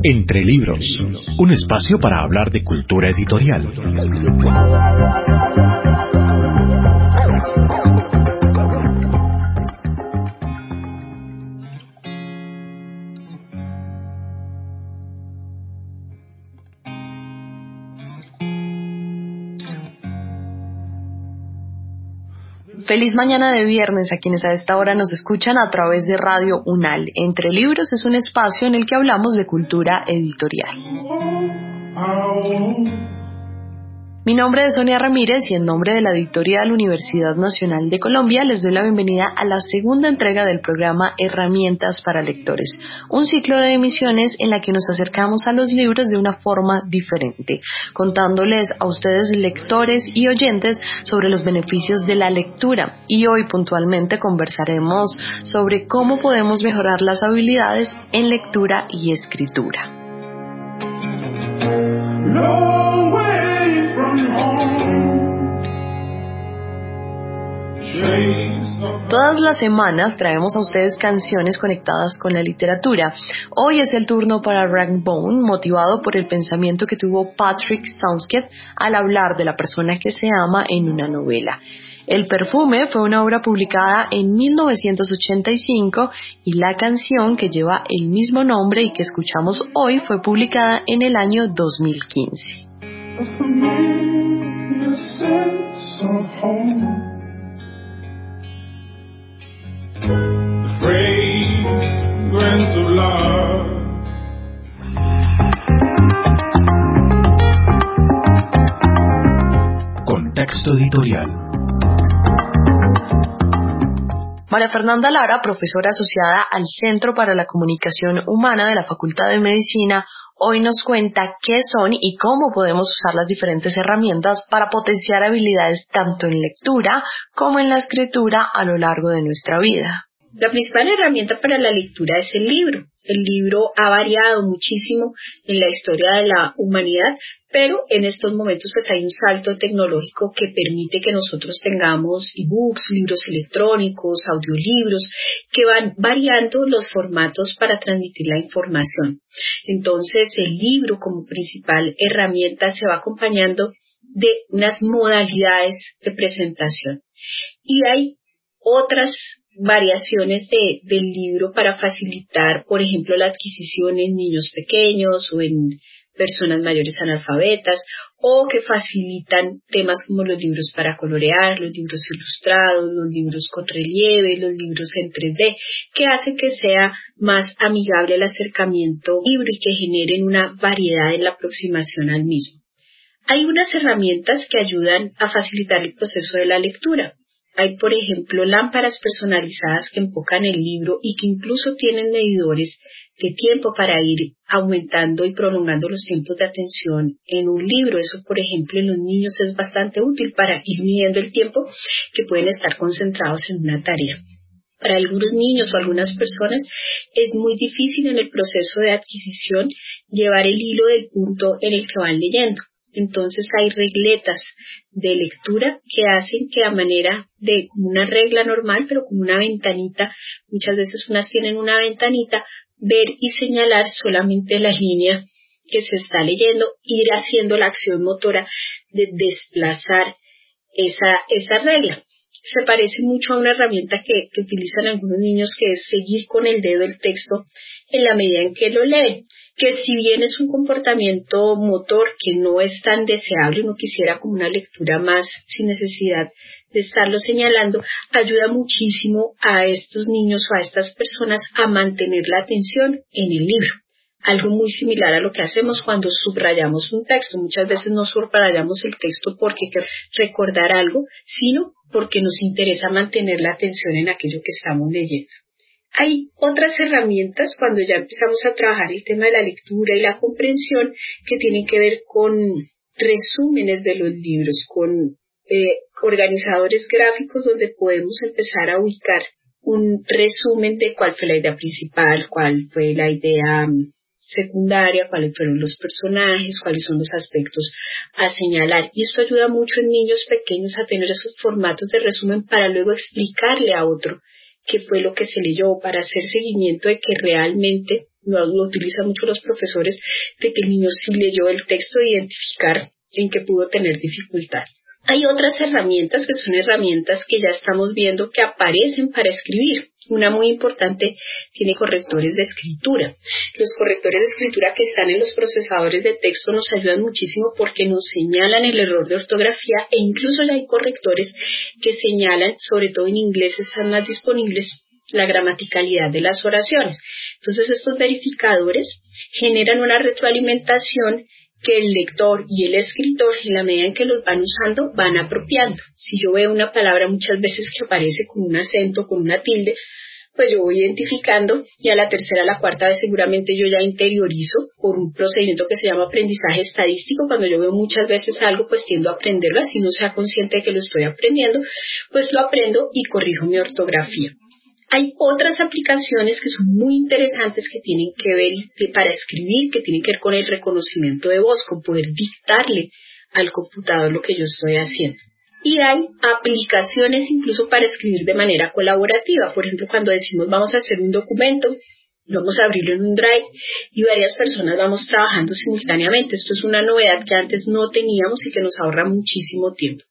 Entre Libros, un espacio para hablar de cultura editorial. Feliz mañana de viernes a quienes a esta hora nos escuchan a través de Radio UNAL. Entre Libros es un espacio en el que hablamos de cultura editorial. Mi nombre es Sonia Ramírez y en nombre de la editorial Universidad Nacional de Colombia les doy la bienvenida a la segunda entrega del programa Herramientas para Lectores, un ciclo de emisiones en la que nos acercamos a los libros de una forma diferente, contándoles a ustedes lectores y oyentes sobre los beneficios de la lectura, y hoy puntualmente conversaremos sobre cómo podemos mejorar las habilidades en lectura y escritura. Todas las semanas traemos a ustedes canciones conectadas con la literatura. Hoy es el turno para Ragbone, motivado por el pensamiento que tuvo Patrick Southgate al hablar de la persona que se ama en una novela. El perfume fue una obra publicada en 1985 y la canción que lleva el mismo nombre y que escuchamos hoy fue publicada en el año 2015. Contexto editorial. María Fernanda Lara, profesora asociada al Centro para la Comunicación Humana de la Facultad de Medicina, hoy nos cuenta qué son y cómo podemos usar las diferentes herramientas para potenciar habilidades tanto en lectura como en la escritura a lo largo de nuestra vida. La principal herramienta para la lectura es el libro. El libro ha variado muchísimo en la historia de la humanidad, pero en estos momentos pues hay un salto tecnológico que permite que nosotros tengamos ebooks, libros electrónicos, audiolibros, que van variando los formatos para transmitir la información. Entonces el libro como principal herramienta se va acompañando de unas modalidades de presentación. Y hay otras variaciones del libro para facilitar, por ejemplo, la adquisición en niños pequeños o en personas mayores analfabetas, o que facilitan temas como los libros para colorear, los libros ilustrados, los libros con relieve, los libros en 3D, que hacen que sea más amigable el acercamiento al libro y que generen una variedad en la aproximación al mismo. Hay unas herramientas que ayudan a facilitar el proceso de la lectura. Hay, por ejemplo, lámparas personalizadas que enfocan el libro y que incluso tienen medidores de tiempo para ir aumentando y prolongando los tiempos de atención en un libro. Eso, por ejemplo, en los niños es bastante útil para ir midiendo el tiempo que pueden estar concentrados en una tarea. Para algunos niños o algunas personas es muy difícil en el proceso de adquisición llevar el hilo del punto en el que van leyendo. Entonces hay regletas de lectura que hacen que a manera de como una regla normal, pero como una ventanita, muchas veces unas tienen una ventanita, ver y señalar solamente la línea que se está leyendo, ir haciendo la acción motora de desplazar esa regla. Se parece mucho a una herramienta que utilizan algunos niños, que es seguir con el dedo el texto en la medida en que lo leen, que si bien es un comportamiento motor que no es tan deseable, uno quisiera como una lectura más sin necesidad de estarlo señalando, ayuda muchísimo a estos niños o a estas personas a mantener la atención en el libro. Algo muy similar a lo que hacemos cuando subrayamos un texto. Muchas veces no subrayamos el texto porque queremos recordar algo, sino porque nos interesa mantener la atención en aquello que estamos leyendo. Hay otras herramientas cuando ya empezamos a trabajar el tema de la lectura y la comprensión que tienen que ver con resúmenes de los libros, con organizadores gráficos donde podemos empezar a ubicar un resumen de cuál fue la idea principal, cuál fue la idea secundaria, cuáles fueron los personajes, cuáles son los aspectos a señalar. Y esto ayuda mucho en niños pequeños a tener esos formatos de resumen para luego explicarle a otro qué fue lo que se leyó, para hacer seguimiento de que realmente lo utilizan mucho los profesores, de que el niño sí leyó el texto e identificar en qué pudo tener dificultad. Hay otras herramientas que son herramientas que ya estamos viendo que aparecen para escribir. Una muy importante tiene correctores de escritura. Los correctores de escritura que están en los procesadores de texto nos ayudan muchísimo porque nos señalan el error de ortografía e incluso ya hay correctores que señalan, sobre todo en inglés están más disponibles, la gramaticalidad de las oraciones. Entonces estos verificadores generan una retroalimentación que el lector y el escritor, en la medida en que los van usando, van apropiando. Si yo veo una palabra muchas veces que aparece con un acento, con una tilde, pues yo voy identificando y a la tercera, a la cuarta vez seguramente yo ya interiorizo por un procedimiento que se llama aprendizaje estadístico. Cuando yo veo muchas veces algo, pues tiendo a aprenderlo, así no sea consciente de que lo estoy aprendiendo, pues lo aprendo y corrijo mi ortografía. Hay otras aplicaciones que son muy interesantes que tienen que ver para escribir, que tienen que ver con el reconocimiento de voz, con poder dictarle al computador lo que yo estoy haciendo. Y hay aplicaciones incluso para escribir de manera colaborativa. Por ejemplo, cuando decimos vamos a hacer un documento, vamos a abrirlo en un Drive y varias personas vamos trabajando simultáneamente. Esto es una novedad que antes no teníamos y que nos ahorra muchísimo tiempo.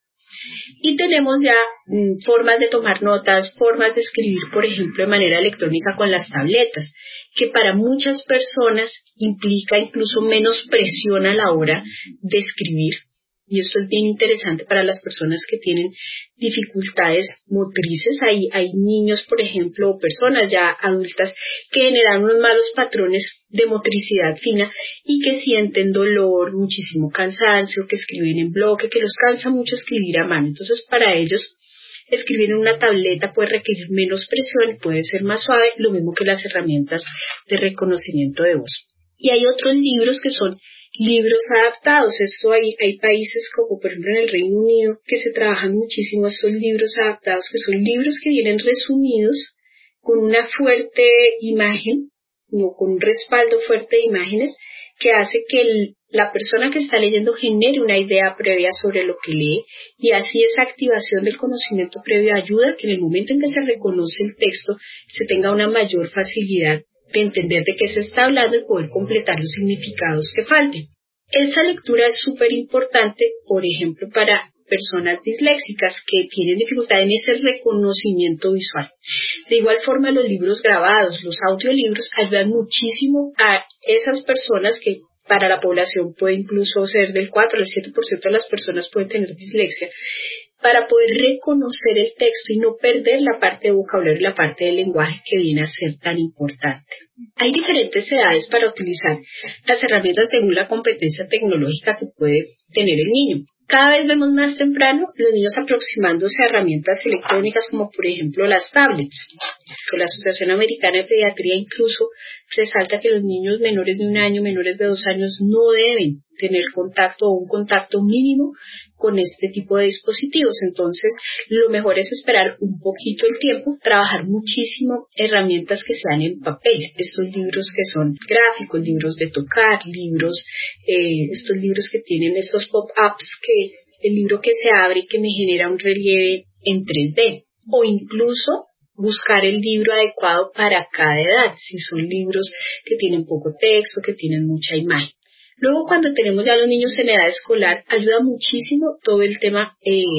Y tenemos ya formas de tomar notas, formas de escribir, por ejemplo, de manera electrónica con las tabletas, que para muchas personas implica incluso menos presión a la hora de escribir. Y esto es bien interesante para las personas que tienen dificultades motrices. Hay niños, por ejemplo, o personas ya adultas que generan unos malos patrones de motricidad fina y que sienten dolor, muchísimo cansancio, que escriben en bloque, que los cansa mucho escribir a mano. Entonces, para ellos, escribir en una tableta puede requerir menos presión, puede ser más suave, lo mismo que las herramientas de reconocimiento de voz. Y hay otros libros que son libros adaptados. Esto hay países como por ejemplo en el Reino Unido que se trabajan muchísimo estos libros adaptados, que son libros que vienen resumidos con una fuerte imagen, o con un respaldo fuerte de imágenes que hace que la persona que está leyendo genere una idea previa sobre lo que lee, y así esa activación del conocimiento previo ayuda a que en el momento en que se reconoce el texto se tenga una mayor facilidad de entender de qué se está hablando y poder completar los significados que falten. Esa lectura es súper importante, por ejemplo, para personas disléxicas que tienen dificultad en ese reconocimiento visual. De igual forma, los libros grabados, los audiolibros, ayudan muchísimo a esas personas que para la población puede incluso ser del 4 al 7% de las personas pueden tener dislexia, para poder reconocer el texto y no perder la parte de vocabulario y la parte del lenguaje que viene a ser tan importante. Hay diferentes edades para utilizar las herramientas según la competencia tecnológica que puede tener el niño. Cada vez vemos más temprano los niños aproximándose a herramientas electrónicas como por ejemplo las tablets. La Asociación Americana de Pediatría incluso resalta que los niños menores de 1 año, menores de 2 años no deben tener contacto o un contacto mínimo con este tipo de dispositivos. Entonces, lo mejor es esperar un poquito el tiempo, trabajar muchísimo herramientas que sean en papel. Estos libros que son gráficos, libros de tocar, libros, estos libros que tienen estos pop-ups, que el libro que se abre y que me genera un relieve en 3D, o incluso buscar el libro adecuado para cada edad, si son libros que tienen poco texto, que tienen mucha imagen. Luego, cuando tenemos ya a los niños en edad escolar, ayuda muchísimo todo el tema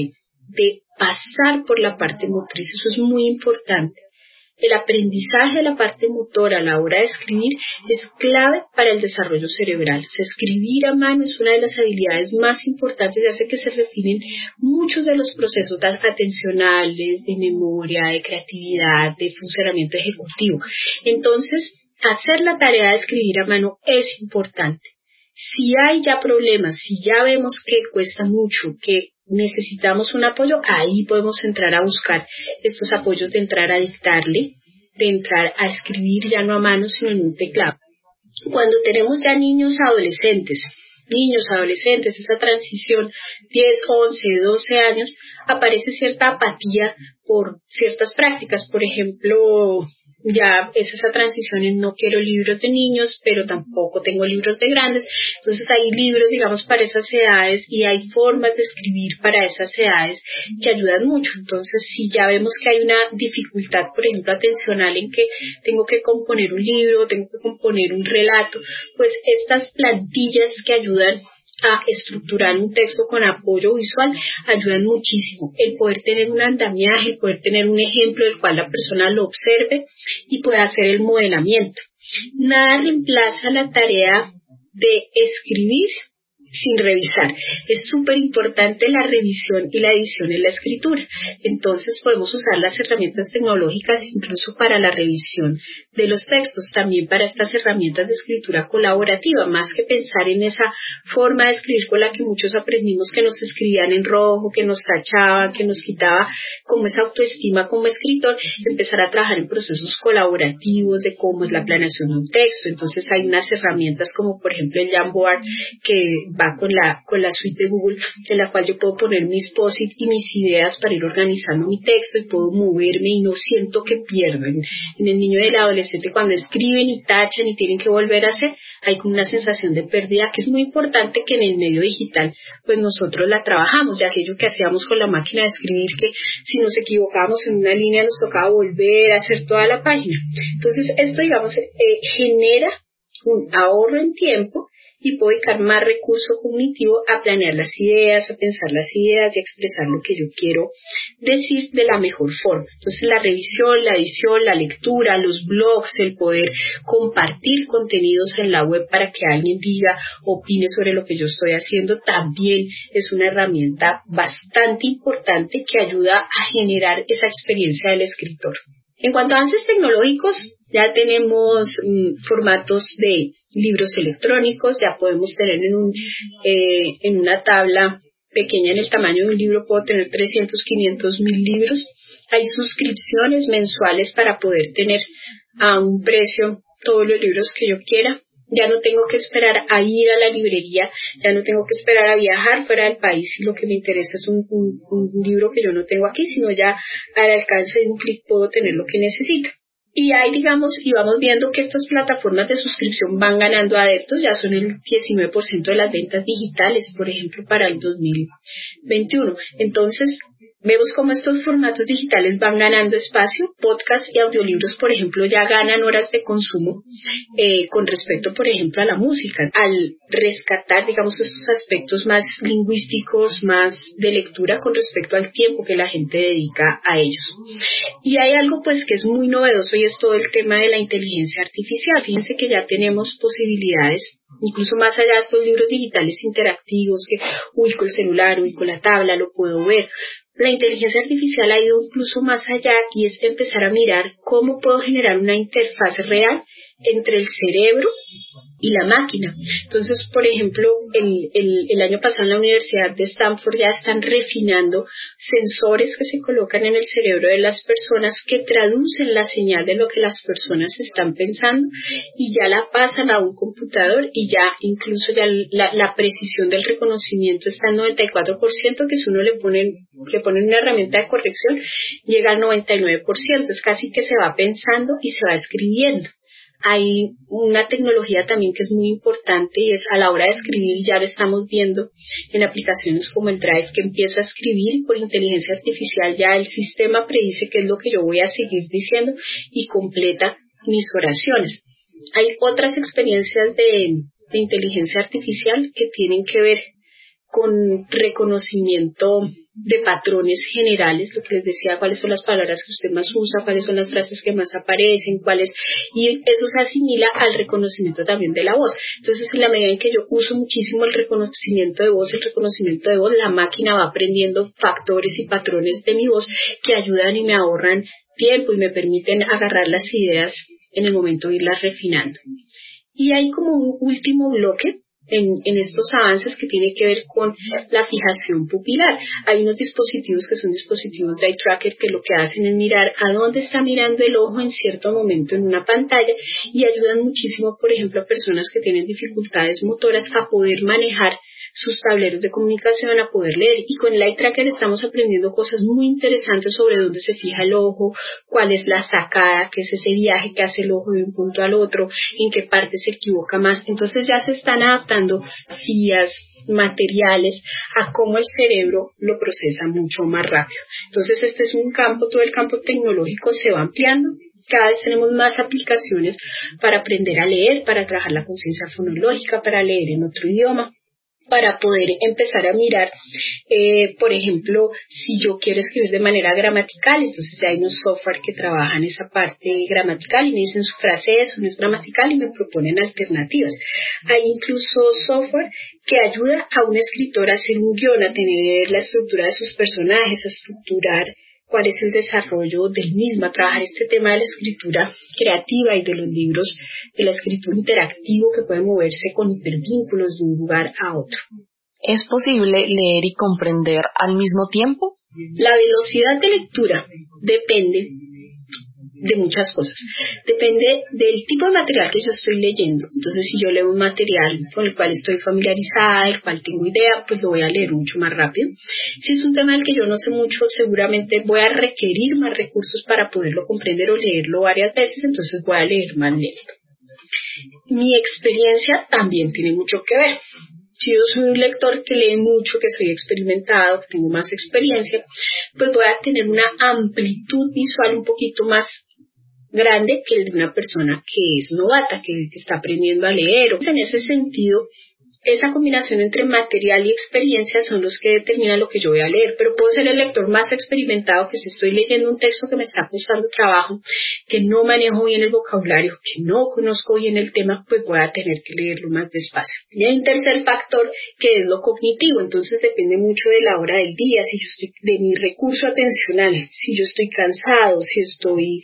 de pasar por la parte motriz. Eso es muy importante. El aprendizaje de la parte motora a la hora de escribir es clave para el desarrollo cerebral. Escribir a mano es una de las habilidades más importantes y hace que se refinen muchos de los procesos atencionales, de memoria, de creatividad, de funcionamiento ejecutivo. Entonces, hacer la tarea de escribir a mano es importante. Si hay ya problemas, si ya vemos que cuesta mucho, que necesitamos un apoyo, ahí podemos entrar a buscar estos apoyos de entrar a dictarle, de entrar a escribir ya no a mano, sino en un teclado. Cuando tenemos ya niños, adolescentes, esa transición 10, 11, 12 años, aparece cierta apatía por ciertas prácticas. Por ejemplo, ya es esa transición en no quiero libros de niños, pero tampoco tengo libros de grandes. Entonces hay libros, digamos, para esas edades y hay formas de escribir para esas edades que ayudan mucho. Entonces, si ya vemos que hay una dificultad, por ejemplo, atencional en que tengo que componer un libro, tengo que componer un relato, pues estas plantillas que ayudan a estructurar un texto con apoyo visual ayudan muchísimo. El poder tener un andamiaje, el poder tener un ejemplo del cual la persona lo observe y pueda hacer el modelamiento. Nada reemplaza la tarea de escribir sin revisar. Es súper importante la revisión y la edición en la escritura. Entonces podemos usar las herramientas tecnológicas incluso para la revisión de los textos, también para estas herramientas de escritura colaborativa, más que pensar en esa forma de escribir con la que muchos aprendimos, que nos escribían en rojo, que nos tachaban, que nos quitaba como esa autoestima como escritor, empezar a trabajar en procesos colaborativos de cómo es la planeación de un texto. Entonces hay unas herramientas como por ejemplo el Jamboard, que va con la suite de Google, en la cual yo puedo poner mis post-it y mis ideas para ir organizando mi texto y puedo moverme y no siento que pierdo. En el niño y el adolescente, cuando escriben y tachan y tienen que volver a hacer, hay como una sensación de pérdida que es muy importante que en el medio digital pues nosotros la trabajamos, de aquello que hacíamos con la máquina de escribir, que si nos equivocábamos en una línea nos tocaba volver a hacer toda la página. Entonces esto, digamos, genera un ahorro en tiempo y puedo dedicar más recurso cognitivo a planear las ideas, a pensar las ideas y a expresar lo que yo quiero decir de la mejor forma. Entonces la revisión, la edición, la lectura, los blogs, el poder compartir contenidos en la web para que alguien diga, opine sobre lo que yo estoy haciendo, también es una herramienta bastante importante que ayuda a generar esa experiencia del escritor. En cuanto a avances tecnológicos, ya tenemos formatos de libros electrónicos, ya podemos tener en una tabla pequeña, en el tamaño de un libro, puedo tener 300, 500 mil libros. Hay suscripciones mensuales para poder tener a un precio todos los libros que yo quiera. Ya no tengo que esperar a ir a la librería, ya no tengo que esperar a viajar fuera del país si lo que me interesa es un libro que yo no tengo aquí, sino ya al alcance de un clic puedo tener lo que necesito. Y ahí, digamos, y vamos viendo que estas plataformas de suscripción van ganando adeptos, ya son el 19% de las ventas digitales, por ejemplo, para el 2021. Entonces, vemos cómo estos formatos digitales van ganando espacio. Podcast y audiolibros, por ejemplo, ya ganan horas de consumo con respecto, por ejemplo, a la música. Al rescatar, digamos, estos aspectos más lingüísticos, más de lectura con respecto al tiempo que la gente dedica a ellos. Y hay algo, pues, que es muy novedoso y es todo el tema de la inteligencia artificial. Fíjense que ya tenemos posibilidades, incluso más allá de estos libros digitales interactivos que, con el celular, con la tabla, lo puedo ver. La inteligencia artificial ha ido incluso más allá y es empezar a mirar cómo puedo generar una interfaz real entre el cerebro y la máquina. Entonces, por ejemplo, el año pasado en la Universidad de Stanford ya están refinando sensores que se colocan en el cerebro de las personas que traducen la señal de lo que las personas están pensando y ya la pasan a un computador y ya incluso ya la precisión del reconocimiento está en 94%, que si uno le ponen una herramienta de corrección llega al 99%, es casi que se va pensando y se va escribiendo. Hay una tecnología también que es muy importante y es a la hora de escribir, ya lo estamos viendo en aplicaciones como el Drive, que empiezo a escribir por inteligencia artificial, ya el sistema predice qué es lo que yo voy a seguir diciendo y completa mis oraciones. Hay otras experiencias de inteligencia artificial que tienen que ver con reconocimiento de patrones generales, lo que les decía, cuáles son las palabras que usted más usa, cuáles son las frases que más aparecen, y eso se asimila al reconocimiento también de la voz. Entonces, en la medida en que yo uso muchísimo el reconocimiento de voz, la máquina va aprendiendo factores y patrones de mi voz que ayudan y me ahorran tiempo y me permiten agarrar las ideas en el momento de irlas refinando. Y hay como un último bloque en estos avances que tiene que ver con la fijación pupilar. Hay unos dispositivos que son dispositivos de eye tracker que lo que hacen es mirar a dónde está mirando el ojo en cierto momento en una pantalla y ayudan muchísimo, por ejemplo, a personas que tienen dificultades motoras a poder manejar sus tableros de comunicación, a poder leer. Y con el Eye Tracker estamos aprendiendo cosas muy interesantes sobre dónde se fija el ojo, cuál es la sacada, qué es ese viaje que hace el ojo de un punto al otro, en qué parte se equivoca más. Entonces ya se están adaptando vías, materiales, a cómo el cerebro lo procesa mucho más rápido. Entonces este es un campo, todo el campo tecnológico se va ampliando. Cada vez tenemos más aplicaciones para aprender a leer, para trabajar la conciencia fonológica, para leer en otro idioma, para poder empezar a mirar, por ejemplo, si yo quiero escribir de manera gramatical, entonces ya hay unos software que trabajan esa parte gramatical y me dicen su frase eso no es gramatical y me proponen alternativas. Hay incluso software que ayuda a un escritor a hacer un guión, a tener la estructura de sus personajes, a estructurar cuál es el desarrollo del mismo, a trabajar este tema de la escritura creativa y de los libros, de la escritura interactiva que puede moverse con hipervínculos de un lugar a otro. ¿Es posible leer y comprender al mismo tiempo? La velocidad de lectura depende de muchas cosas. Depende del tipo de material que yo estoy leyendo. Entonces, si yo leo un material con el cual estoy familiarizada, del cual tengo idea, pues lo voy a leer mucho más rápido. Si es un tema del que yo no sé mucho, seguramente voy a requerir más recursos para poderlo comprender o leerlo varias veces, entonces voy a leer más lento. Mi experiencia también tiene mucho que ver. Si yo soy un lector que lee mucho, que soy experimentado, que tengo más experiencia, pues voy a tener una amplitud visual un poquito más grande que el de una persona que es novata, que está aprendiendo a leer. En ese sentido, esa combinación entre material y experiencia son los que determinan lo que yo voy a leer, pero puedo ser el lector más experimentado que si estoy leyendo un texto que me está costando trabajo, que no manejo bien el vocabulario, que no conozco bien el tema, pues voy a tener que leerlo más despacio. Y hay un tercer factor que es lo cognitivo, entonces depende mucho de la hora del día, si yo estoy de mi recurso atencional, si yo estoy cansado, si estoy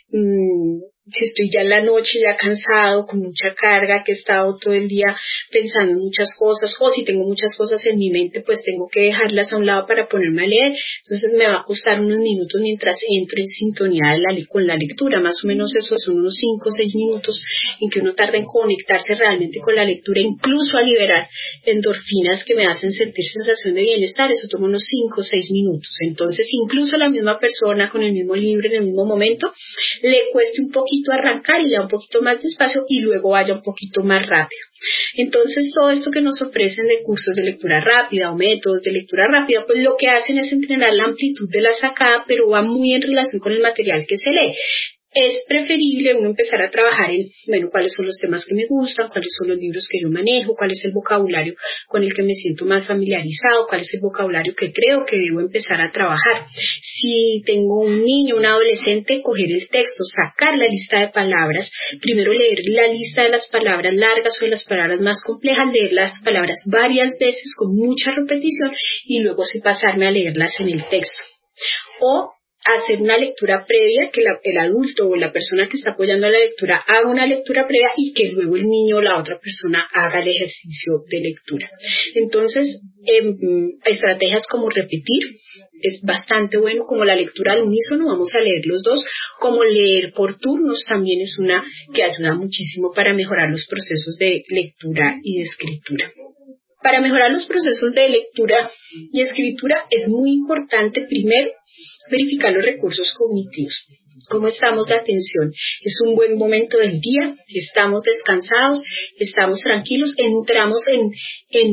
ya en la noche, ya cansado, con mucha carga, que he estado todo el día pensando en muchas cosas, o si tengo muchas cosas en mi mente, pues tengo que dejarlas a un lado para ponerme a leer. Entonces me va a costar unos minutos mientras entro en sintonía con la lectura, más o menos eso son unos 5 o 6 minutos en que uno tarda en conectarse realmente con la lectura, incluso a liberar endorfinas que me hacen sentir sensación de bienestar. Eso toma unos 5 o 6 minutos. Entonces incluso la misma persona con el mismo libro en el mismo momento le cueste un poquito arrancar y ya un poquito más despacio y luego vaya un poquito más rápido. Entonces todo esto que nos ofrecen de cursos de lectura rápida o métodos de lectura rápida, pues lo que hacen es entrenar la amplitud de la sacada, pero va muy en relación con el material que se lee. Es preferible uno empezar a trabajar en, cuáles son los temas que me gustan, cuáles son los libros que yo manejo, cuál es el vocabulario con el que me siento más familiarizado, cuál es el vocabulario que creo que debo empezar a trabajar. Si tengo un niño, un adolescente, coger el texto, sacar la lista de palabras, primero leer la lista de las palabras largas o de las palabras más complejas, leer las palabras varias veces con mucha repetición y luego sí pasarme a leerlas en el texto. O hacer una lectura previa, que el adulto o la persona que está apoyando a la lectura haga una lectura previa y que luego el niño o la otra persona haga el ejercicio de lectura. Entonces, estrategias como repetir es bastante bueno, como la lectura al unísono, vamos a leer los dos, como leer por turnos también es una que ayuda muchísimo para mejorar los procesos de lectura y de escritura. Para mejorar los procesos de lectura y escritura es muy importante primero verificar los recursos cognitivos. ¿Cómo estamos de atención? ¿Es un buen momento del día? ¿Estamos descansados? ¿Estamos tranquilos? ¿Entramos en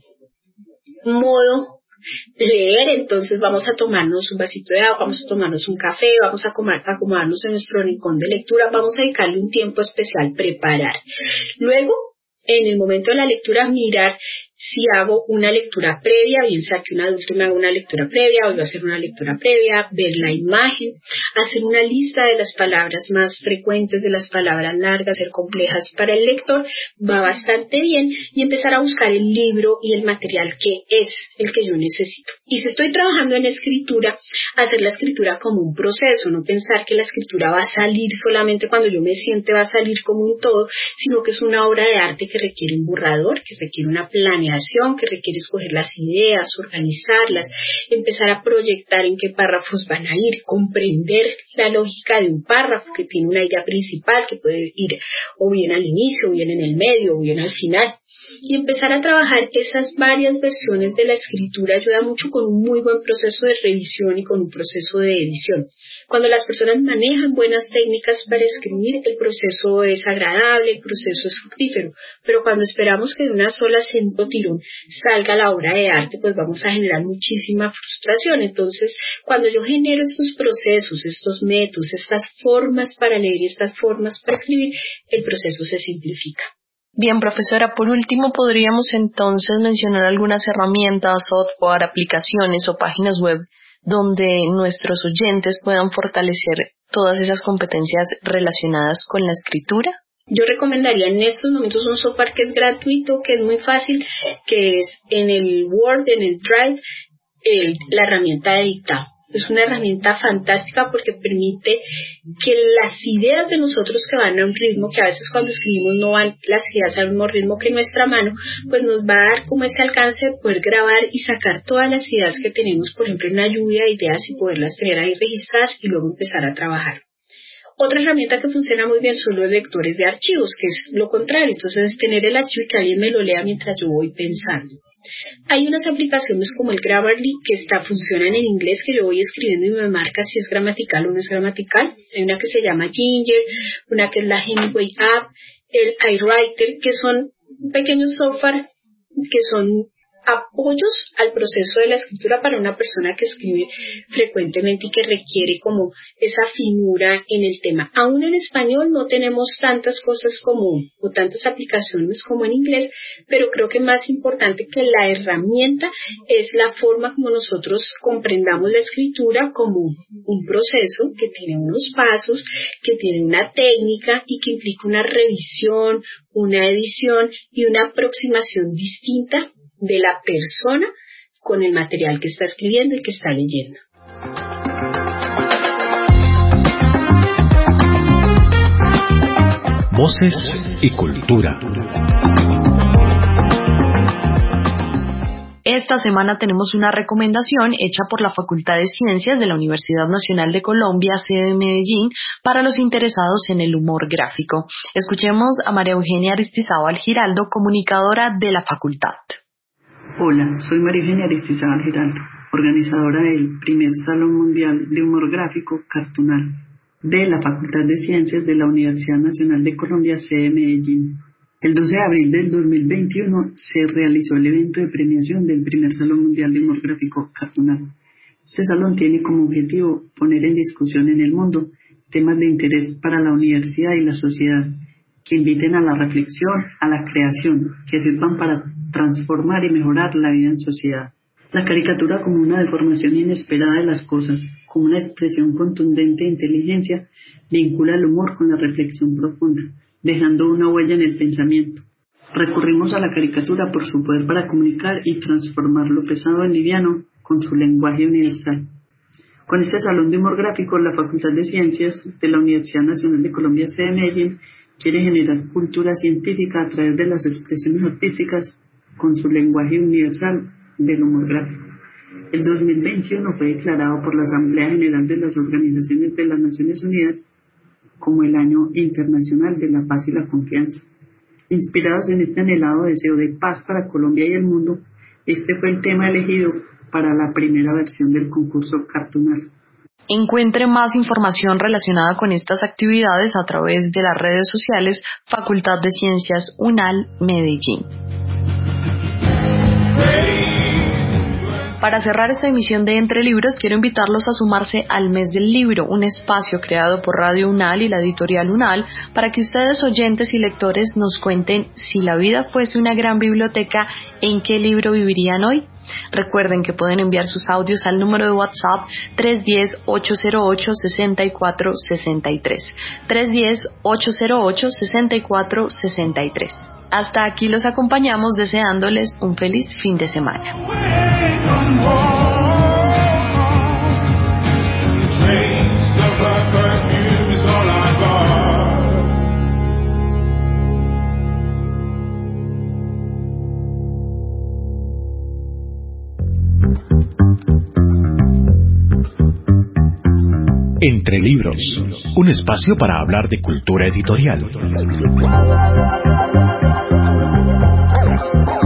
modo leer? Entonces vamos a tomarnos un vasito de agua, vamos a tomarnos un café, vamos a acomodarnos en nuestro rincón de lectura, vamos a dedicarle un tiempo especial, preparar. Luego, en el momento de la lectura, mirar si hago una lectura previa, bien sea que un adulto me haga una lectura previa o yo hacer una lectura previa, ver la imagen, hacer una lista de las palabras más frecuentes, de las palabras largas, ser complejas para el lector, va bastante bien, y empezar a buscar el libro y el material que es el que yo necesito. Y si estoy trabajando en escritura, hacer la escritura como un proceso, no pensar que la escritura va a salir solamente cuando yo me siente, va a salir como un todo, sino que es una obra de arte que requiere un borrador, que requiere una planeación, planeación, que requiere escoger las ideas, organizarlas, empezar a proyectar en qué párrafos van a ir, comprender la lógica de un párrafo que tiene una idea principal que puede ir o bien al inicio, o bien en el medio, o bien al final. Y empezar a trabajar esas varias versiones de la escritura ayuda mucho con un muy buen proceso de revisión y con un proceso de edición. Cuando las personas manejan buenas técnicas para escribir, el proceso es agradable, el proceso es fructífero, pero cuando esperamos que de una sola sendo tirón salga la obra de arte, pues vamos a generar muchísima frustración. Entonces, cuando yo genero estos procesos, estos métodos, estas formas para leer y estas formas para escribir, el proceso se simplifica. Bien, profesora, por último, ¿podríamos entonces mencionar algunas herramientas, software, aplicaciones o páginas web donde nuestros oyentes puedan fortalecer todas esas competencias relacionadas con la escritura? Yo recomendaría en estos momentos un software que es gratuito, que es muy fácil, que es en el Word, en el Drive, la herramienta de dictado. Es una herramienta fantástica porque permite que las ideas de nosotros que van a un ritmo, que a veces cuando escribimos no van las ideas al mismo ritmo que nuestra mano, pues nos va a dar como ese alcance de poder grabar y sacar todas las ideas que tenemos, por ejemplo, en una lluvia de ideas y poderlas tener ahí registradas y luego empezar a trabajar. Otra herramienta que funciona muy bien son los lectores de archivos, que es lo contrario. Entonces, es tener el archivo y que alguien me lo lea mientras yo voy pensando. Hay unas aplicaciones como el Grammarly que funcionan en inglés, que yo voy escribiendo y me marca si es gramatical o no es gramatical. Hay una que se llama Ginger, una que es la Hemingway App, el iWriter, que son pequeños software que son apoyos al proceso de la escritura para una persona que escribe frecuentemente y que requiere como esa finura en el tema. Aún en español no tenemos tantas cosas o tantas aplicaciones como en inglés, pero creo que más importante que la herramienta es la forma como nosotros comprendamos la escritura como un proceso que tiene unos pasos, que tiene una técnica y que implica una revisión, una edición y una aproximación distinta de la persona con el material que está escribiendo y que está leyendo. Voces y cultura. Esta semana tenemos una recomendación hecha por la Facultad de Ciencias de la Universidad Nacional de Colombia, sede de Medellín, para los interesados en el humor gráfico. Escuchemos a María Eugenia Aristizábal Giraldo, comunicadora de la facultad. Hola, soy María Eugenia Aristizábal Giraldo, organizadora del primer Salón Mundial de Humor Gráfico Cartunal de la Facultad de Ciencias de la Universidad Nacional de Colombia, sede de Medellín. El 12 de abril del 2021 se realizó el evento de premiación del primer Salón Mundial de Humor Gráfico Cartunal. Este salón tiene como objetivo poner en discusión en el mundo temas de interés para la universidad y la sociedad, que inviten a la reflexión, a la creación, que sirvan para transformar y mejorar la vida en sociedad. La caricatura como una deformación inesperada de las cosas, como una expresión contundente de inteligencia, vincula el humor con la reflexión profunda, dejando una huella en el pensamiento. Recurrimos a la caricatura por su poder para comunicar y transformar lo pesado en liviano con su lenguaje universal. Con este Salón de Humor Gráfico, la Facultad de Ciencias de la Universidad Nacional de Colombia, sede de Medellín, quiere generar cultura científica a través de las expresiones artísticas con su lenguaje universal del humor gráfico. El 2021 fue declarado por la Asamblea General de las Organizaciones de las Naciones Unidas como el Año Internacional de la Paz y la Confianza. Inspirados en este anhelado deseo de paz para Colombia y el mundo, este fue el tema elegido para la primera versión del concurso Cartunal. Encuentre más información relacionada con estas actividades a través de las redes sociales Facultad de Ciencias UNAL Medellín. Para cerrar esta emisión de Entre Libros, quiero invitarlos a sumarse al Mes del Libro, un espacio creado por Radio UNAL y la editorial UNAL para que ustedes, oyentes y lectores, nos cuenten si la vida fuese una gran biblioteca, ¿en qué libro vivirían hoy? Recuerden que pueden enviar sus audios al número de WhatsApp 310-808-6463. 310-808-6463. Hasta aquí los acompañamos deseándoles un feliz fin de semana. Entre libros, un espacio para hablar de cultura editorial.